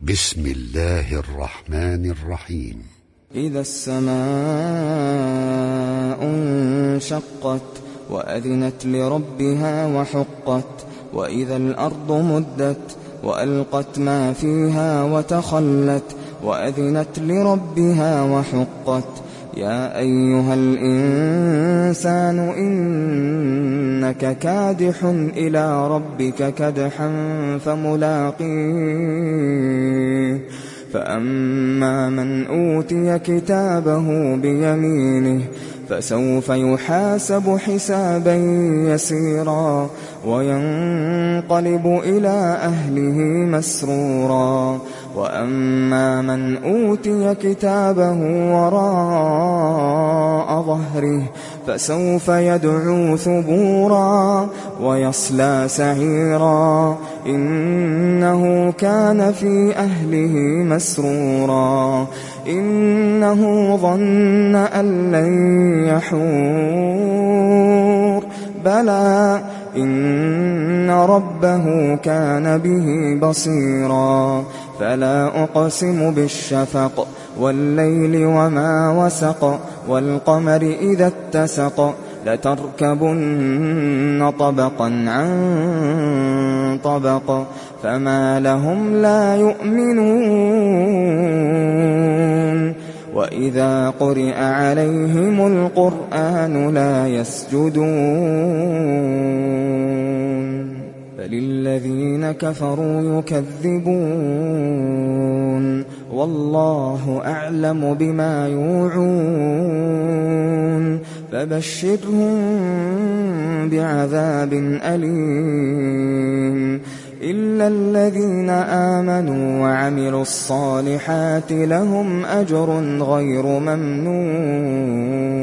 بسم الله الرحمن الرحيم. إذا السماء انشقت وأذنت لربها وحقت وإذا الأرض مدت وألقت ما فيها وتخلت وأذنت لربها وحقت يا أيها الإنسان إنك كادح إلى ربك كدحا فملاقيه فأما من أوتي كتابه بيمينه فسوف يحاسب حسابا يسيرا وينقلب إلى أهله مسرورا وأما من أوتي كتابه وراء ظهره فسوف يدعو ثبورا ويصلى سعيرا إنه كان في أهله مسرورا إنه ظن أن لن يحور بلى إن ربه كان به بصيرا فلا أقسم بالشفق والليل وما وسق والقمر إذا اتسق لتركبن طبقا عن طبق فما لهم لا يؤمنون وإذا قرئ عليهم القرآن لا يسجدون فللذين كفروا يكذبون والله أعلم بما يوعون فبشرهم بعذاب أليم إلا الذين آمنوا وعملوا الصالحات لهم أجر غير ممنون